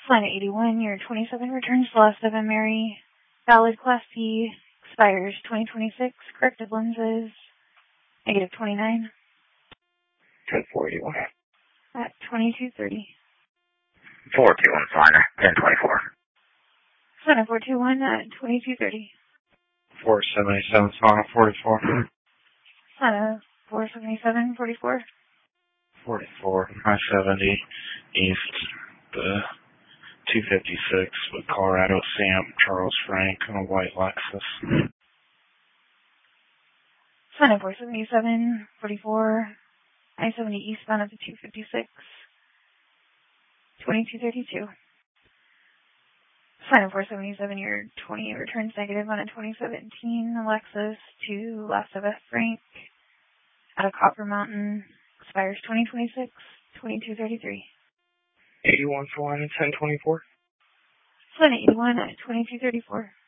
Flight 81, your 27 returns to Last of Mary. Valid Class C, expires 2026. Corrected lenses, negative 29. 1041. At 2230. 421 Flyer, 1024. Center 421 at 2230. 477 Sonnet 44. Center 477, 44. 44, I-70 East, the 256 with Colorado Samp, Charles Frank on a white Lexus. Center 477, 44. I-70 eastbound at the 256. 2232. Center 477, your 28 returns negative on a 2017 Lexus to Last of Us Frank out of Copper Mountain. Expires 2026, 2233. 81 for line 1024. Flight 81 at 2234.